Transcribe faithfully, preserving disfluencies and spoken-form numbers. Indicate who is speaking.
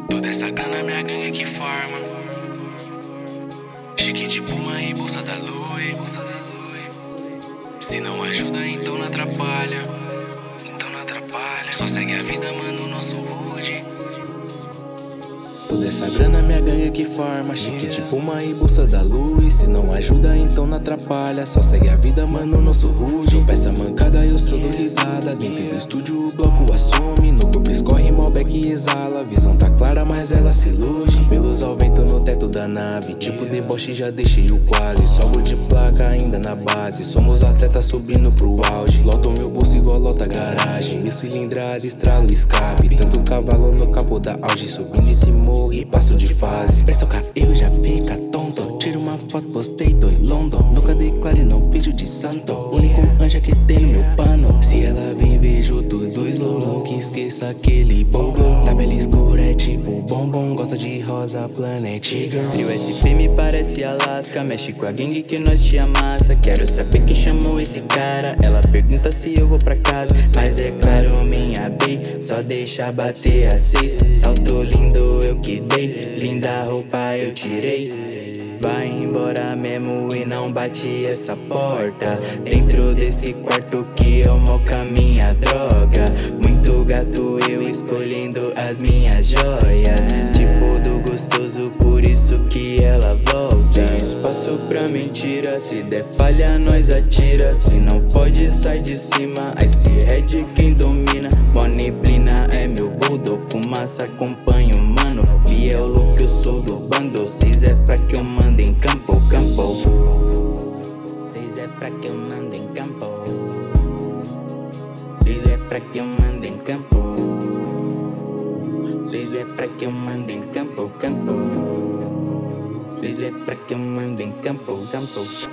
Speaker 1: Toda essa grana minha gangue que farma. Chique de Puma e bolsa da Louis. Se não ajuda, então não atrapalha. Então não atrapalha. Só segue a vida, mano, nosso rude. Toda essa grana minha gangue que farma. Chique de Puma e bolsa da Louis. Se não ajuda, então não atrapalha. Só segue a vida, mano, nosso rude. Peça mancada, eu sou do risada. Dentro do estúdio o bloco assume. No corpo escorre, Malbec que exala. Visão tá clara, mas ela se ilude. Pelos ao vento no teto da nave. Tipo deboche, já deixei o quase. Sobe de placa ainda na base. Somos atletas subindo pro auge. Loto meu bolso igual lota garagem. Mil cilindrada, estralo escape. Tanto cavalo no capô da auge. Subindo esse morro e passo de fase. Presta o eu já fica tonto. Tiro uma foto, postei, tô em London. Nunca declare, não fiz de santo. Único anjo que tem no meu pano. Se ela vem, vejo tudo slow. Não que esqueça aquele bom. Na pele escura é tipo bombom. Gosta de rosa, Planet Girl.
Speaker 2: Frio S P me parece Alaska. Mexe com a gangue que nós te amassa. Quero saber quem chamou esse cara. Ela pergunta se eu vou pra casa. Mas é claro, minha bae, só deixa bater a seis. Salto lindo eu que dei, linda roupa eu tirei. Vai embora mesmo e não bate essa porta. Dentro desse quarto que eu moca minha droga. Muito gato eu escolhendo as minhas joias. Te fodo gostoso, por isso que ela volta. Sem espaço pra mentira, se der falha nós atira. Se não pode sai de cima, Ice Red quem domina. Moneblina é meu boldo, fumaça acompanha o mano. Fiel look eu sou do bando, seis é fraco eu mando em campo, campo. Seis é fraco eu mando em campo. Seis é fraco eu mando em campo. Seis é fraco eu mando em campo, campo. Seis é fraco eu mando em campo, campo.